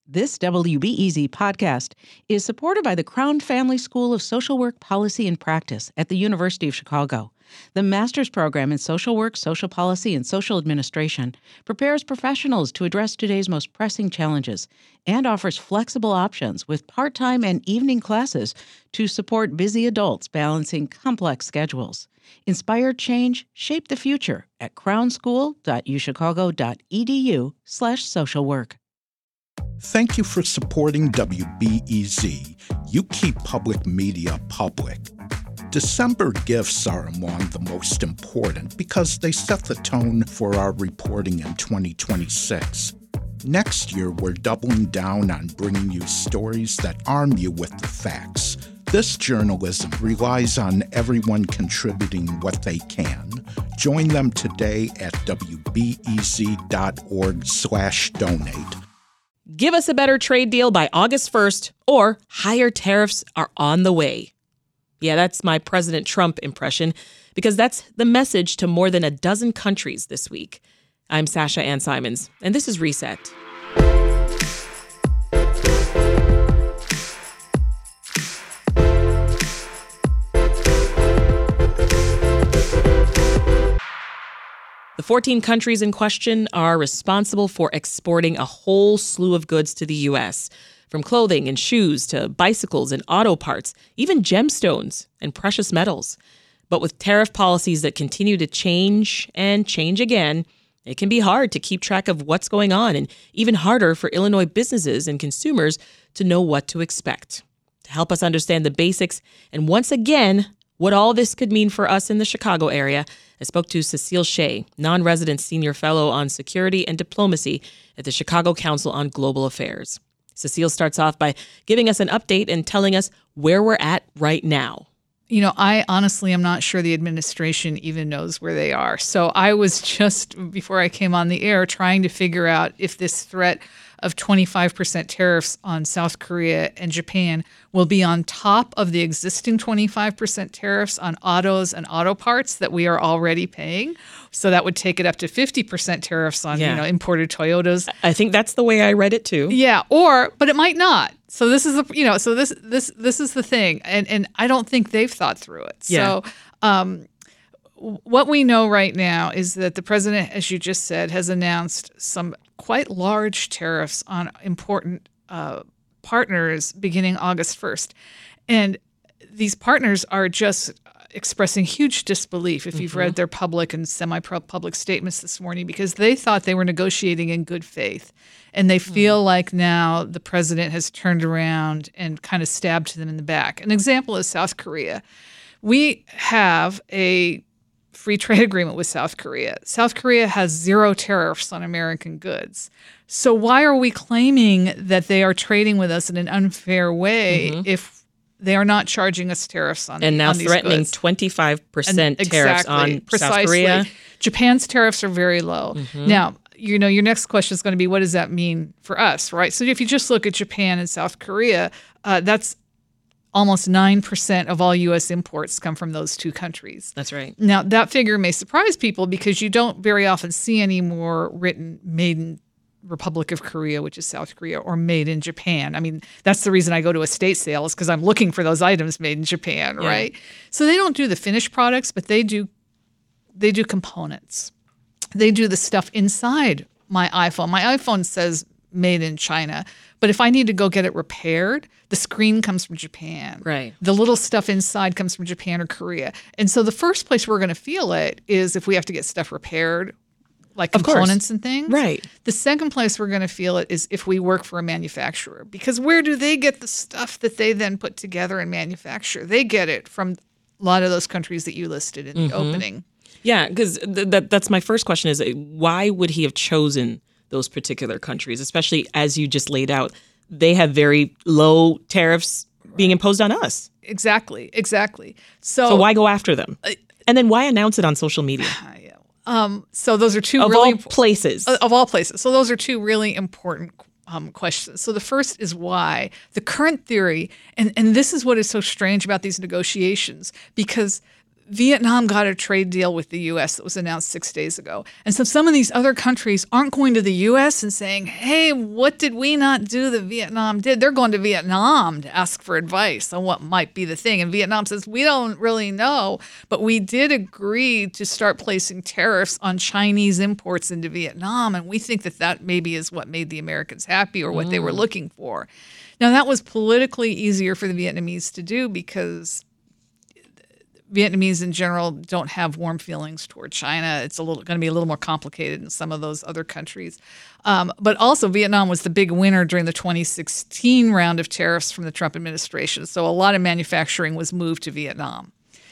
This WBEZ podcast is supported by the Crown Family School of Social Work Policy and Practice at the University of Chicago. The master's program in social work, social policy, and social administration prepares professionals to address today's most pressing challenges and offers flexible options with part-time and evening classes to support busy adults balancing complex schedules. Inspire change, shape the future at crownschool.uchicago.edu/socialwork. Thank you for supporting WBEZ. You keep public media public. December gifts are among the most important because they set the tone for our reporting in 2026. Next year, we're doubling down on bringing you stories that arm you with the facts. This journalism relies on everyone contributing what they can. Join them today at wbez.org/donate. Give us a better trade deal by August 1st, or higher tariffs are on the way. Yeah, that's my President Trump impression, because that's the message to more than a dozen countries this week. I'm Sasha Ann Simons, and this is Reset. The 14 countries in question are responsible for exporting a whole slew of goods to the U.S., from clothing and shoes to bicycles and auto parts, even gemstones and precious metals. But with tariff policies that continue to change and change again, it can be hard to keep track of what's going on, and even harder for Illinois businesses and consumers to know what to expect. To help us understand the basics and, once again, what all this could mean for us in the Chicago area, I spoke to Cecile Shea, non-resident senior fellow on security and diplomacy at the Chicago Council on Global Affairs. Cecile starts off by giving us an update and telling us where we're at right now. You know, I honestly am not sure the administration even knows where they are. So I was just, before I came on the air, trying to figure out if this threat of 25% tariffs on South Korea and Japan will be on top of the existing 25% tariffs on autos and auto parts that we are already paying. So that would take it up to 50% tariffs on, imported Toyotas. I think that's the way I read it too. Yeah, but it might not. So this is this is the thing, and I don't think they've thought through it. Yeah. So what we know right now is that the president, as you just said, has announced some quite large tariffs on important partners beginning August 1st. And these partners are just expressing huge disbelief, if you've read their public and semi-public statements this morning, because they thought they were negotiating in good faith. And they feel like now the president has turned around and kind of stabbed them in the back. An example is South Korea. We have a free trade agreement with South Korea. South Korea has 0 tariffs on American goods. So why are we claiming that they are trading with us in an unfair way if they are not charging us tariffs on and now on these threatening goods? 25% tariffs on South Korea? Japan's tariffs are very low. Now, your next question is going to be, what does that mean for us, right? So if you just look at Japan and South Korea, that's almost 9% of all U.S. imports come from those two countries. That's right. Now, that figure may surprise people because you don't very often see any more written made in Republic of Korea, which is South Korea, or made in Japan. I mean, that's the reason I go to estate sales, because I'm looking for those items made in Japan, right? So they don't do the finished products, but they do components. They do the stuff inside my iPhone. My iPhone says made in China, but if I need to go get it repaired, the screen comes from Japan. Right. The little stuff inside comes from Japan or Korea. And so the first place we're going to feel it is if we have to get stuff repaired, like components and things. Right. The second place we're going to feel it is if we work for a manufacturer, because where do they get the stuff that they then put together and manufacture? They get it from a lot of those countries that you listed in the opening. Yeah, because that's my first question is, why would he have chosen those particular countries, especially as you just laid out? They have very low tariffs being imposed on us. Exactly. So why go after them? And then why announce it on social media? So those are two of really all places. Of all places. So those are two really important questions. So the first is why. The current theory, and this is what is so strange about these negotiations, because Vietnam got a trade deal with the U.S. that was announced 6 days ago. And so some of these other countries aren't going to the U.S. and saying, hey, what did we not do that Vietnam did? They're going to Vietnam to ask for advice on what might be the thing. And Vietnam says, we don't really know, but we did agree to start placing tariffs on Chinese imports into Vietnam. And we think that that maybe is what made the Americans happy or what they were looking for. Now, that was politically easier for the Vietnamese to do because Vietnamese in general don't have warm feelings toward China. It's going to be a little more complicated in some of those other countries. But also Vietnam was the big winner during the 2016 round of tariffs from the Trump administration. So a lot of manufacturing was moved to Vietnam.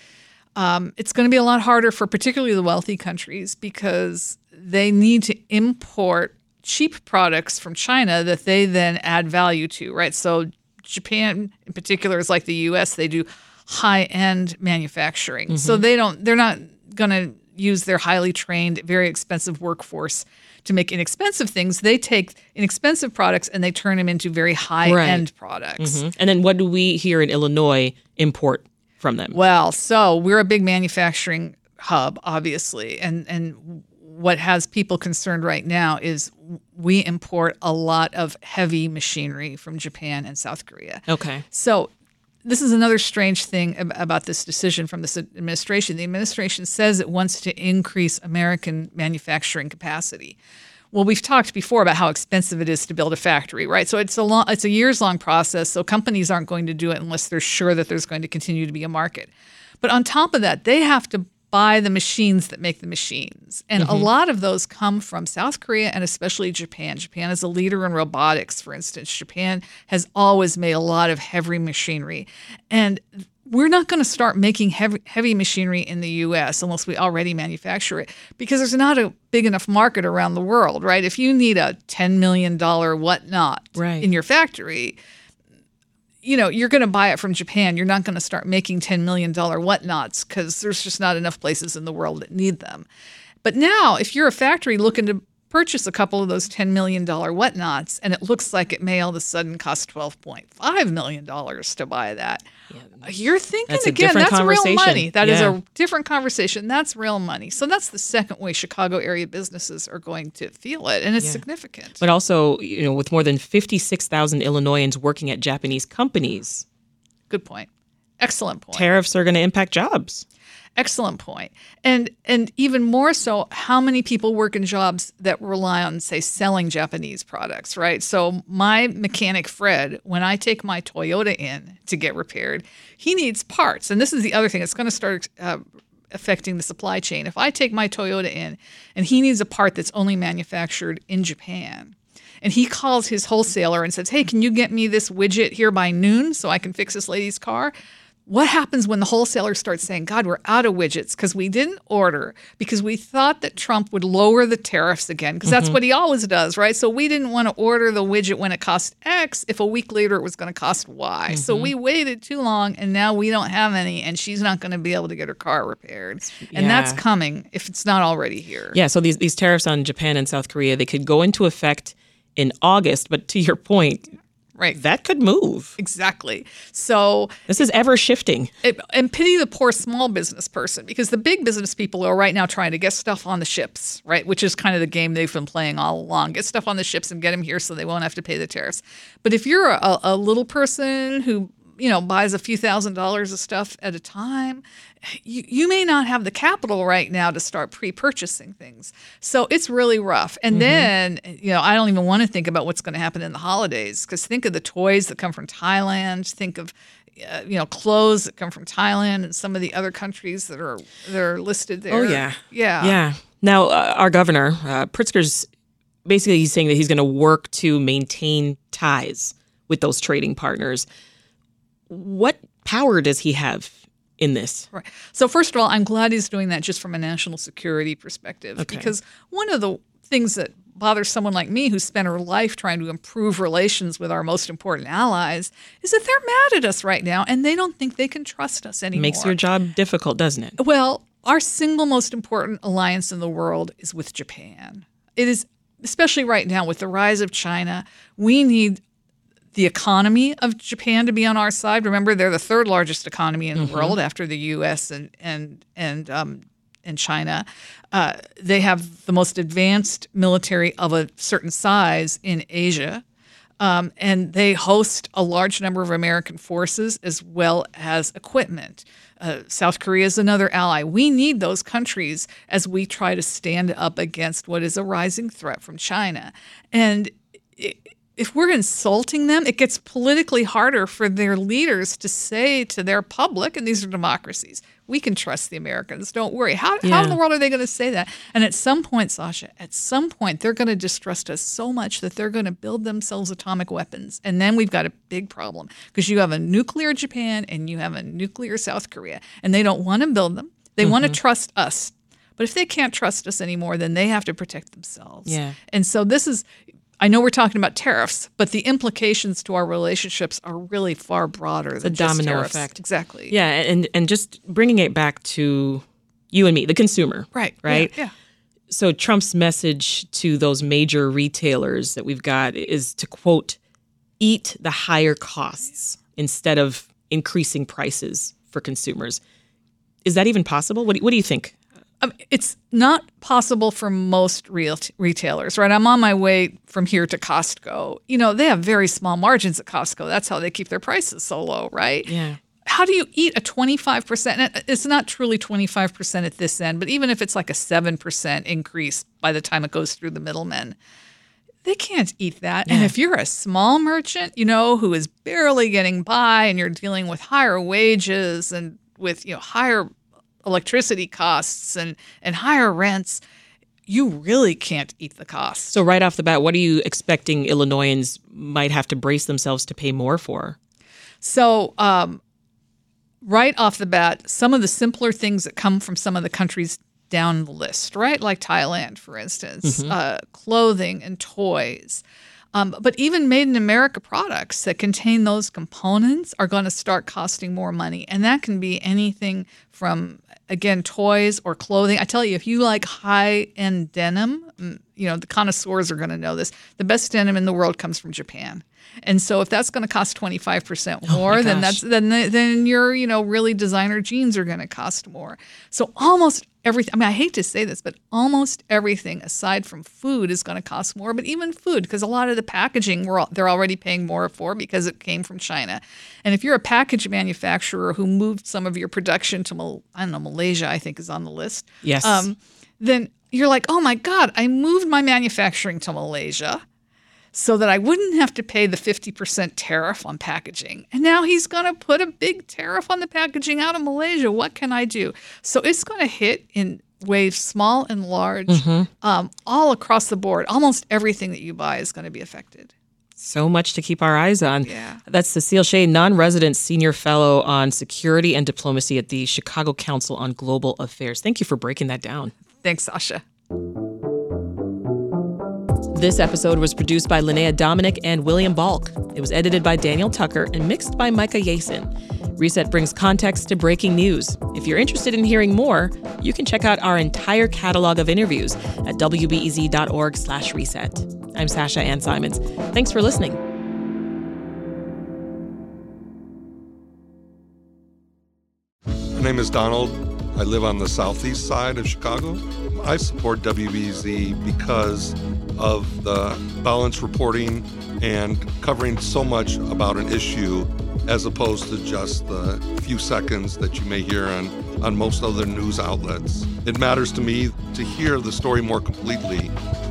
It's going to be a lot harder for particularly the wealthy countries because they need to import cheap products from China that they then add value to, right? So Japan in particular is like the U.S. They do high-end manufacturing. So they're not going to use their highly trained, very expensive workforce to make inexpensive things. They take inexpensive products and they turn them into very high-end products. And then what do we here in Illinois import from them? Well, so we're a big manufacturing hub, obviously. And what has people concerned right now is we import a lot of heavy machinery from Japan and South Korea. Okay. So this is another strange thing about this decision from this administration. The administration says it wants to increase American manufacturing capacity. Well, we've talked before about how expensive it is to build a factory, right? So it's a years-long process, so companies aren't going to do it unless they're sure that there's going to continue to be a market. But on top of that, they have to buy the machines that make the machines. And a lot of those come from South Korea and especially Japan. Japan is a leader in robotics, for instance. Japan has always made a lot of heavy machinery. And we're not going to start making heavy machinery in the U.S. unless we already manufacture it because there's not a big enough market around the world, right? If you need a $10 million whatnot in your factory, you're going to buy it from Japan. You're not going to start making $10 million whatnots because there's just not enough places in the world that need them. But now, if you're a factory looking to purchase a couple of those $10 million whatnots, and it looks like it may all of a sudden cost $12.5 million to buy that, you're thinking, again, that's real money. That is a different conversation. That's real money. So that's the second way Chicago area businesses are going to feel it, and it's significant. But also, with more than 56,000 Illinoisans working at Japanese companies. Good point. Excellent point. Tariffs are going to impact jobs. Excellent point. And even more so, how many people work in jobs that rely on, say, selling Japanese products, right? So my mechanic, Fred, when I take my Toyota in to get repaired, he needs parts. And this is the other thing. It's going to start affecting the supply chain. If I take my Toyota in and he needs a part that's only manufactured in Japan, and he calls his wholesaler and says, hey, can you get me this widget here by noon so I can fix this lady's car? What happens when the wholesaler starts saying, God, we're out of widgets because we didn't order because we thought that Trump would lower the tariffs again because that's what he always does, right? So we didn't want to order the widget when it cost X if a week later it was going to cost Y. So we waited too long and now we don't have any and she's not going to be able to get her car repaired. And that's coming if it's not already here. Yeah, so these tariffs on Japan and South Korea, they could go into effect in August, but to your point, that could move. Exactly. So this is ever shifting. And pity the poor small business person because the big business people are right now trying to get stuff on the ships, right? Which is kind of the game they've been playing all along. Get stuff on the ships and get them here so they won't have to pay the tariffs. But if you're a little person who buys a few $1,000s of stuff at a time, you may not have the capital right now to start pre-purchasing things. So it's really rough. And then, I don't even want to think about what's going to happen in the holidays because think of the toys that come from Thailand. Think of, clothes that come from Thailand and some of the other countries that are listed there. Oh, yeah. Yeah. Now, our governor, Pritzker's, basically he's saying that he's going to work to maintain ties with those trading partners. What power does he have in this? Right. So first of all, I'm glad he's doing that just from a national security perspective because one of the things that bothers someone like me who spent her life trying to improve relations with our most important allies is that they're mad at us right now and they don't think they can trust us anymore. Makes your job difficult, doesn't it? Well, our single most important alliance in the world is with Japan. It is, especially right now with the rise of China, we need the economy of Japan to be on our side. Remember, they're the third largest economy in the world after the U.S. and China. They have the most advanced military of a certain size in Asia. And they host a large number of American forces as well as equipment. South Korea is another ally. We need those countries as we try to stand up against what is a rising threat from China. And if we're insulting them, it gets politically harder for their leaders to say to their public, and these are democracies, we can trust the Americans, don't worry. How in the world are they going to say that? And at some point, Sasha, they're going to distrust us so much that they're going to build themselves atomic weapons. And then we've got a big problem because you have a nuclear Japan and you have a nuclear South Korea, and they don't want to build them. They want to trust us. But if they can't trust us anymore, then they have to protect themselves. Yeah. And so this is... I know we're talking about tariffs, but the implications to our relationships are really far broader than just domino tariffs. effect. Exactly. Yeah, and just bringing it back to you and me, the consumer. Right. Yeah. So Trump's message to those major retailers that we've got is to, quote, eat the higher costs instead of increasing prices for consumers. Is that even possible? What do you think? It's not possible for most retailers, right? I'm on my way from here to Costco. You know, they have very small margins at Costco. That's how they keep their prices so low, right? Yeah. How do you eat a 25%? It's not truly 25% at this end, but even if it's like a 7% increase by the time it goes through the middlemen, they can't eat that. Yeah. And if you're a small merchant, you know, who is barely getting by and you're dealing with higher wages and with, you know, higher electricity costs and higher rents, you really can't eat the cost. So right off the bat, what are you expecting Illinoisans might have to brace themselves to pay more for? So right off the bat, some of the simpler things that come from some of the countries down the list, right? Like Thailand, for instance, clothing and toys. But even made in America products that contain those components are going to start costing more money. And that can be anything from, again, toys or clothing. I tell you, if you like high-end denim, you know, the connoisseurs are going to know this. The best denim in the world comes from Japan. And so if that's going to cost 25% more, then your, you know, really designer jeans are going to cost more. So almost everything, I mean, I hate to say this, but almost everything aside from food is going to cost more. But even food, because a lot of the packaging they're already paying more for because it came from China. And if you're a package manufacturer who moved some of your production to, Malaysia, I think is on the list. Yes. Then you're like, oh my God, I moved my manufacturing to Malaysia so that I wouldn't have to pay the 50% tariff on packaging. And now he's going to put a big tariff on the packaging out of Malaysia. What can I do? So it's going to hit in waves small and large, all across the board. Almost everything that you buy is going to be affected. So much to keep our eyes on. Yeah. That's Cecile Shea, non-resident senior fellow on security and diplomacy at the Chicago Council on Global Affairs. Thank you for breaking that down. Thanks, Sasha. This episode was produced by Linnea Dominic and William Balk. It was edited by Daniel Tucker and mixed by Micah Yasin. Reset brings context to breaking news. If you're interested in hearing more, you can check out our entire catalog of interviews at wbez.org/reset. I'm Sasha Ann Simons. Thanks for listening. My name is Donald. I live on the southeast side of Chicago. I support WBEZ because of the balanced reporting and covering so much about an issue as opposed to just the few seconds that you may hear on most other news outlets. It matters to me to hear the story more completely